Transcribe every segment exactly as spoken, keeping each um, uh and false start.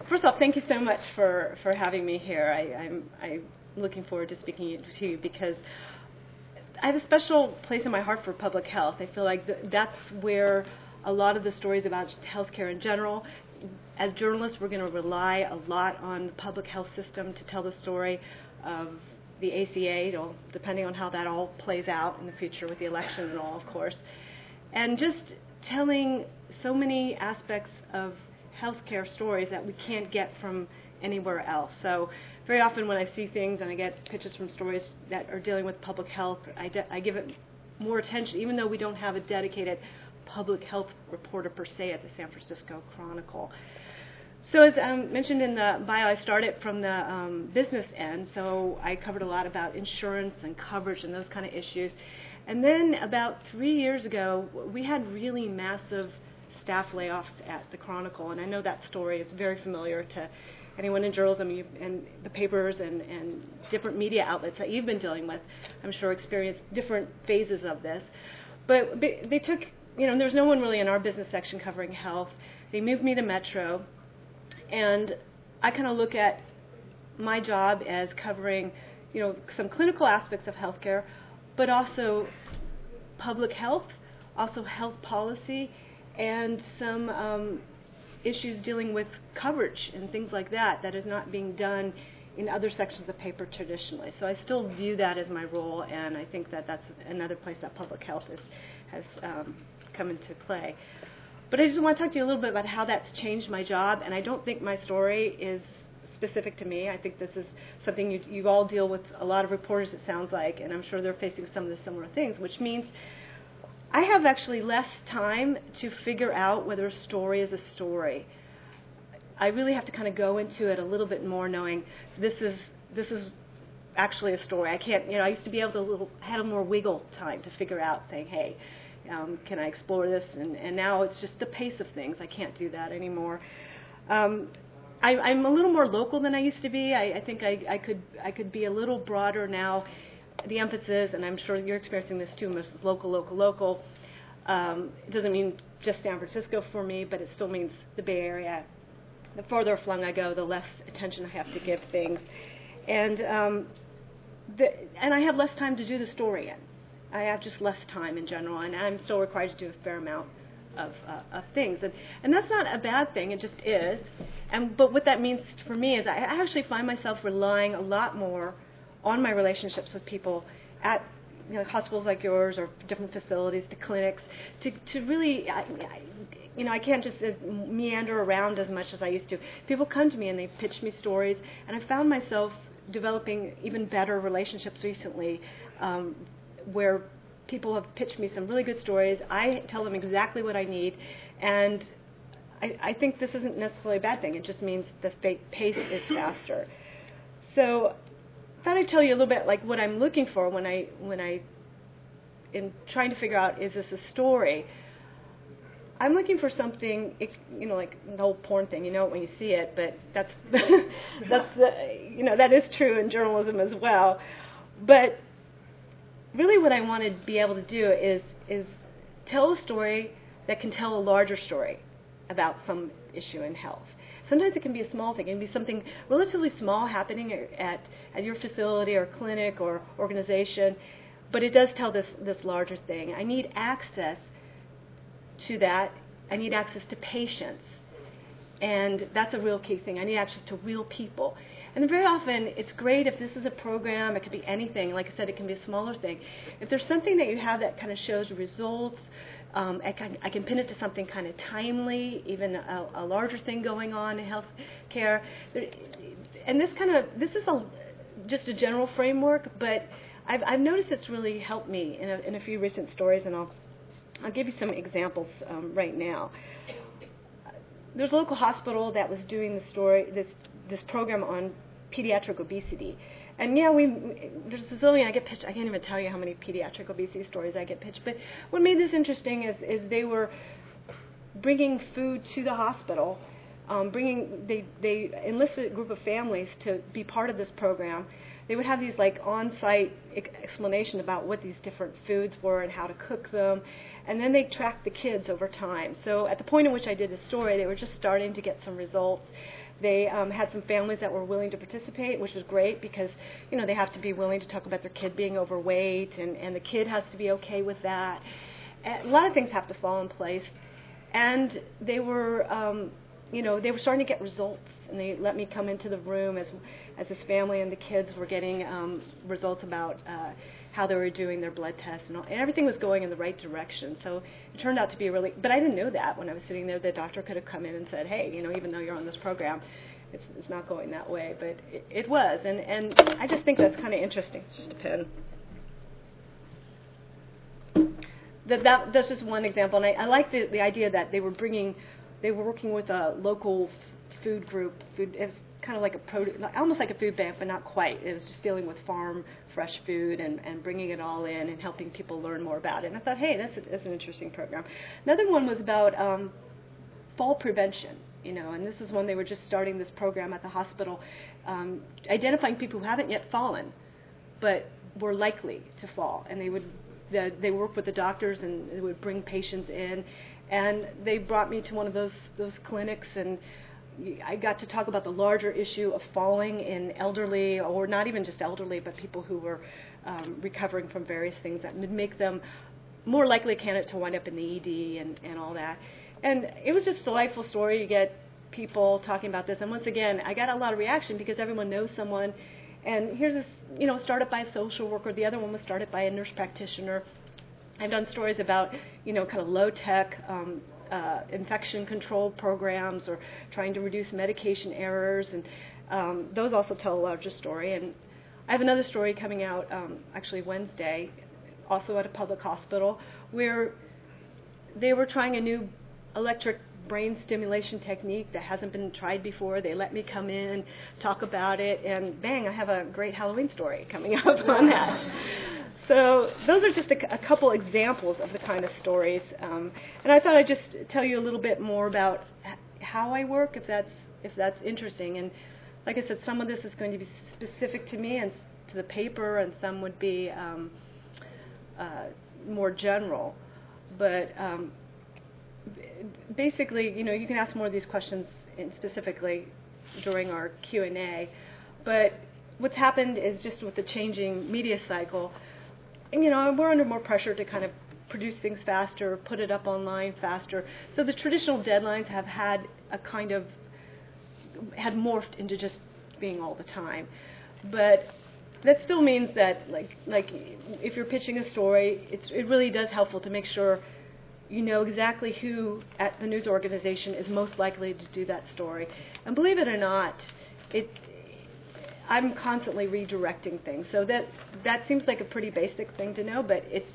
first off, thank you so much for, for having me here. I, I'm, I'm looking forward to speaking to you because I have a special place in my heart for public health. I feel like th- that's where a lot of the stories about healthcare in general, as journalists, we're going to rely a lot on the public health system to tell the story of the A C A, you know, depending on how that all plays out in the future with the election and all, of course. And just telling so many aspects of healthcare stories that we can't get from anywhere else. So very often when I see things and I get pitches from stories that are dealing with public health, I, de- I give it more attention, even though we don't have a dedicated public health reporter per se at the San Francisco Chronicle. So as um, mentioned in the bio, I started from the um, business end, so I covered a lot about insurance and coverage and those kind of issues. And then about three years ago, we had really massive staff layoffs at the Chronicle, and I know that story is very familiar to anyone in journalism and the papers and, and different media outlets that you've been dealing with. I'm sure experienced different phases of this. But they took, you know, there's no one really in our business section covering health. They moved me to Metro, and I kind of look at my job as covering, you know, some clinical aspects of healthcare, but also public health, also health policy, and some um, issues dealing with coverage and things like that that is not being done in other sections of the paper traditionally. So I still view that as my role, and I think that that's another place that public health is, has um, come into play. But I just want to talk to you a little bit about how that's changed my job, and I don't think my story is specific to me. I think this is something you, you all deal with, a lot of reporters, it sounds like, and I'm sure they're facing some of the similar things, which means I have actually less time to figure out whether a story is a story. I really have to kind of go into it a little bit more knowing this is this is actually a story. I can't, you know, I used to be able to little, had a more wiggle time to figure out, saying, hey, um, can I explore this? And, and now it's just the pace of things. I can't do that anymore. Um, I, I'm a little more local than I used to be. I, I think I, I could I could be a little broader now. The emphasis, and I'm sure you're experiencing this too, most local, local, local. Um, it doesn't mean just San Francisco for me, but it still means the Bay Area. The farther flung I go, the less attention I have to give things. And um, the, and I have less time to do the story in. I have just less time in general, and I'm still required to do a fair amount of, uh, of things. And, and that's not a bad thing, it just is. And But what that means for me is I actually find myself relying a lot more on my relationships with people at, you know, hospitals like yours or different facilities, the clinics, to, to really, I, I, you know, I can't just uh, meander around as much as I used to. People come to me and they pitch me stories, and I found myself developing even better relationships recently um, where people have pitched me some really good stories. I tell them exactly what I need, and I, I think this isn't necessarily a bad thing. It just means the fa- pace is faster. So I thought I'd tell you a little bit like what I'm looking for when I when I am trying to figure out, is this a story? I'm looking for something, you know, like the whole porn thing. You know it when you see it, but that's that's the, you know, that is true in journalism as well. But really, what I want to be able to do is is tell a story that can tell a larger story about some issue in health. Sometimes it can be a small thing. It can be something relatively small happening at, at your facility or clinic or organization, but it does tell this, this larger thing. I need access to that. I need access to patients, and that's a real key thing. I need access to real people. And very often, it's great if this is a program. It could be anything. Like I said, it can be a smaller thing. If there's something that you have that kind of shows results, Um, I, can, I can pin it to something kind of timely, even a, a larger thing going on in health care. And this kind of, this is a, just a general framework, but I've, I've noticed it's really helped me in a, in a few recent stories, and I'll, I'll give you some examples um, right now. There's a local hospital that was doing the story, this, this program on pediatric obesity. And yeah, we there's a zillion. I get pitched. I can't even tell you how many pediatric obesity stories I get pitched. But what made this interesting is, is they were bringing food to the hospital. Um, bringing they they enlisted a group of families to be part of this program they would have these like on-site e- explanation about what these different foods were and how to cook them, and then they tracked the kids over time. So at the point in which I did the story, they were just starting to get some results. They um, had some families that were willing to participate, which was great because, you know, they have to be willing to talk about their kid being overweight, and, and the kid has to be okay with that. And a lot of things have to fall in place. And they were, um, you know, they were starting to get results, and they let me come into the room as as this family and the kids were getting um, results about uh, how they were doing their blood tests, and, all, and everything was going in the right direction. So it turned out to be a really, but I didn't know that when I was sitting there. The doctor could have come in and said, hey, you know, even though you're on this program, it's, it's not going that way, but it, it was, and, and I just think that's kind of interesting. It's just a pen. That, that that's just one example, and I, I like the, the idea that they were bringing, they were working with a local f- food group, food, it was kind of like a produce, almost like a food bank, but not quite. It was just dealing with farm fresh food and, and bringing it all in and helping people learn more about it. And I thought, hey, that's, a, that's an interesting program. Another one was about um, fall prevention, you know, and this is when they were just starting this program at the hospital, um, identifying people who haven't yet fallen, but were likely to fall, and they would the, they worked with the doctors and they would bring patients in, and they brought me to one of those those clinics, and I got to talk about the larger issue of falling in elderly, or not even just elderly, but people who were um, recovering from various things that would make them more likely candidate to wind up in the E D and, and all that. And it was just a delightful story. You get people talking about this, and once again, I got a lot of reaction because everyone knows someone. And here's this, you know, started by a social worker. The other one was started by a nurse practitioner. I've done stories about, you know, kind of low-tech um, uh, infection control programs or trying to reduce medication errors, and um, those also tell a larger story. And I have another story coming out um, actually Wednesday, also at a public hospital, where they were trying a new electric brain stimulation technique that hasn't been tried before. They let me come in, talk about it, and bang, I have a great Halloween story coming up on that. So those are just a, a couple examples of the kind of stories. Um, and I thought I'd just tell you a little bit more about h- how I work, if that's if that's interesting. And like I said, some of this is going to be specific to me and to the paper, and some would be um, uh, more general. But um, basically, you know, you can ask more of these questions in specifically during our Q and A. But what's happened is just with the changing media cycle, you know, we're under more pressure to kind of produce things faster, put it up online faster. So the traditional deadlines have had a kind of, had morphed into just being all the time. But that still means that, like, like if you're pitching a story, it's, it really does helpful to make sure you know exactly who at the news organization is most likely to do that story. And believe it or not, it, I'm constantly redirecting things. So that that seems like a pretty basic thing to know, but it's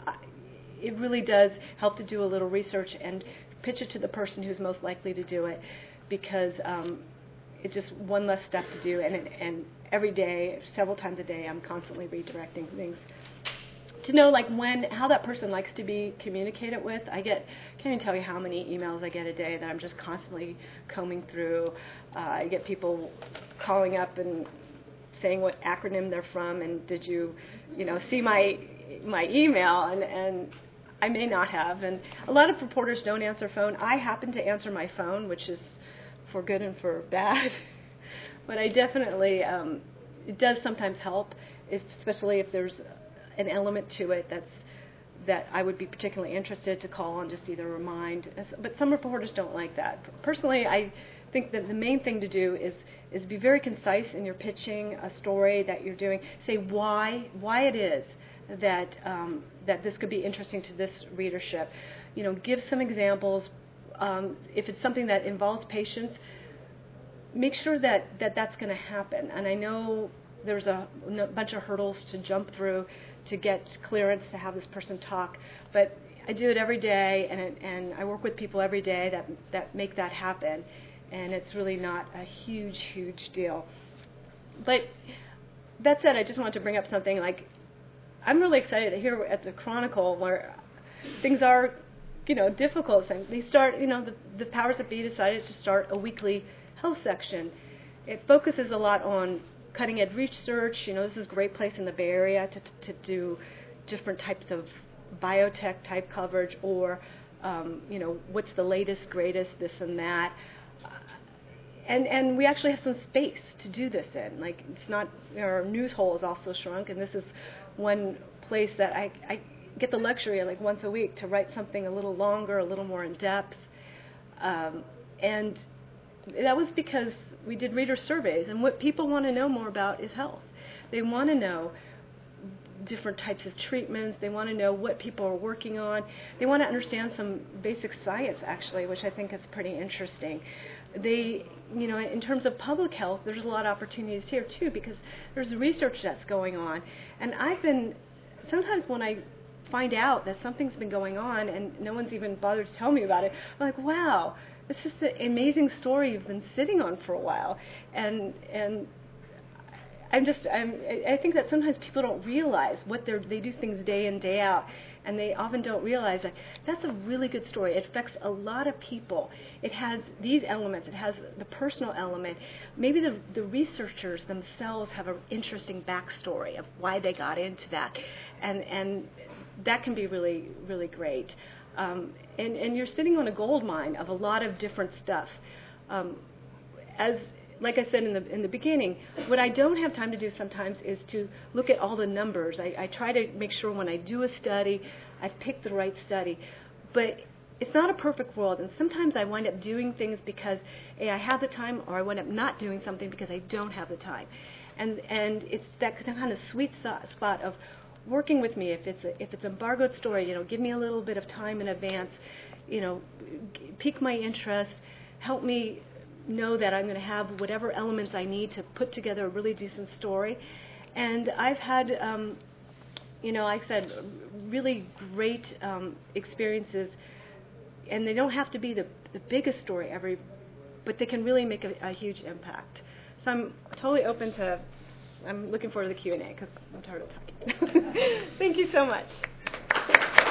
it really does help to do a little research and pitch it to the person who's most likely to do it, because um, it's just one less step to do. And it, and every day, several times a day, I'm constantly redirecting things to know, like, when, how that person likes to be communicated with. I get, can't even tell you how many emails I get a day that I'm just constantly combing through. Uh, I get people calling up and saying what acronym they're from, and did you, you know, see my my email, and, and I may not have. And a lot of reporters don't answer phone. I happen to answer my phone, which is for good and for bad. But I definitely, um, it does sometimes help, if, especially if there's an element to it that's that I would be particularly interested to call and just either remind. But some reporters don't like that. Personally, I think that the main thing to do is is be very concise in your pitching a story that you're doing. Say why why it is that um, that this could be interesting to this readership. You know, give some examples. Um, if it's something that involves patients, make sure that, that that's going to happen. And I know there's a n- bunch of hurdles to jump through to get clearance to have this person talk, but I do it every day, and it, and I work with people every day that that make that happen, and it's really not a huge, huge deal. But that said, I just wanted to bring up something like, I'm really excited to hear at the Chronicle where things are, you know, difficult. And they start, you know, the, the powers that be decided to start a weekly health section. It focuses a lot on cutting edge research. You know, this is a great place in the Bay Area to, to do different types of biotech type coverage, or, um, you know, what's the latest, greatest, this and that. Uh, and, and we actually have some space to do this in. Like, it's not, our news hole is also shrunk, and this is one place that I, I get the luxury, like once a week, to write something a little longer, a little more in depth. Um, and that was because we did reader surveys, and what people want to know more about is health. They want to know different types of treatments. They want to know what people are working on. They want to understand some basic science, actually, which I think is pretty interesting. They, you know, in terms of public health, there's a lot of opportunities here, too, because there's research that's going on. And I've been, sometimes when I find out that something's been going on and no one's even bothered to tell me about it, I'm like, wow, it's just an amazing story you've been sitting on for a while. And and I'm just, I'm, I think that sometimes people don't realize what they're, they do things day in, day out, and they often don't realize that that's a really good story. It affects a lot of people. It has these elements. It has the personal element. Maybe the, the researchers themselves have an interesting backstory of why they got into that, and and that can be really, really great. Um, and, and you're sitting on a gold mine of a lot of different stuff. Um, as Like I said in the in the beginning, what I don't have time to do sometimes is to look at all the numbers. I, I try to make sure when I do a study, I've picked the right study. But it's not a perfect world, and sometimes I wind up doing things because A, I have the time, or I wind up not doing something because I don't have the time. And and it's that kind of sweet spot of working with me. If it's a, if it's an embargoed story, you know, give me a little bit of time in advance, you know, pique my interest, help me know that I'm going to have whatever elements I need to put together a really decent story. And I've had, um, you know, like I said, really great um, experiences, and they don't have to be the, the biggest story ever, but they can really make a, a huge impact. So I'm totally open to, I'm looking forward to the Q and A because I'm tired of talking. Thank you so much.